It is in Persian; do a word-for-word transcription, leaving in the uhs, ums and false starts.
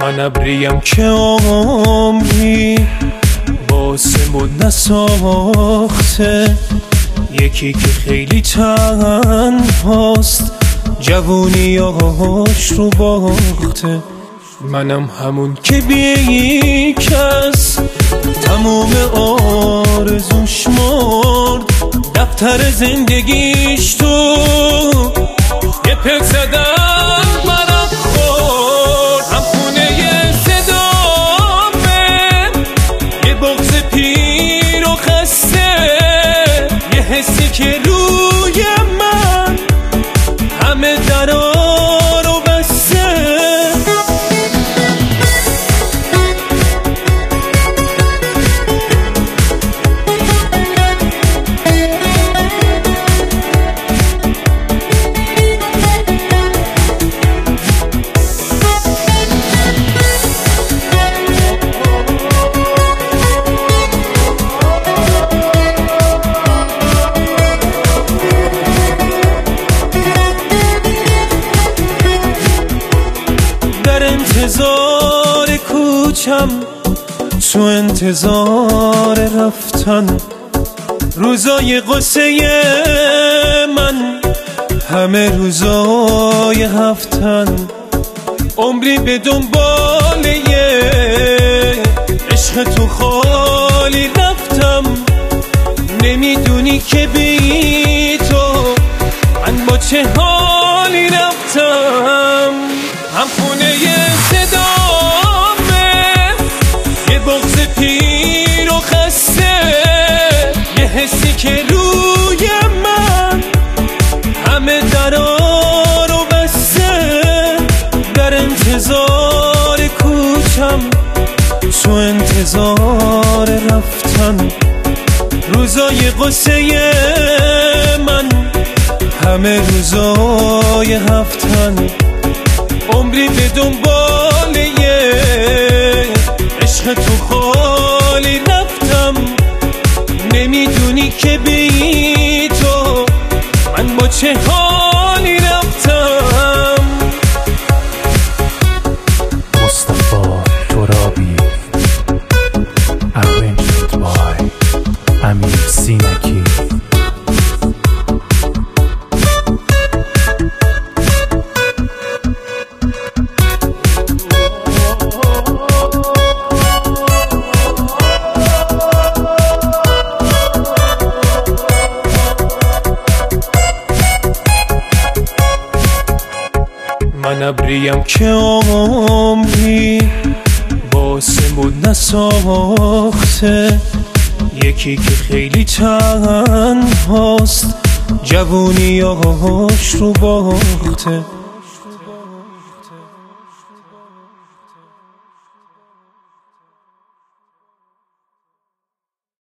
من ابریم که عمری باسمون نساخته، یکی که خیلی تنهاست جوونیاش رو باخته. منم همون که بی کس تموم آرزوش مرد، دفتر زندگیش تو یه پک زدن برم خورد. هم خونه صدامه یه بغض پیر و خسته، یه حسی که روی من همه درا رو بسته. انتظار کوچم تو انتظار رفتن، روزای قصه من همه روزای هفتن. عمری به دنبال عشق تو خالی رفتم، نمیدونی که بی تو من با چه حالی رفتم. هم خونه صدامه یه بغض پیر و خسته، یه حسی که روی من همه درا رو بسته. در انتظار کوچم تو انتظار رفتن، روزای قصه من همه روزای هفتن. عمری به دنبال عشق تو خالی رفتم، نمیدونی که بی تو من با چه حالی رفتم. مصطفی ترابی arranged by امیر سینکی. من ابریم که عمری باسمون نساخته، یکی که خیلی تنهاست جوونیاش رو باخته.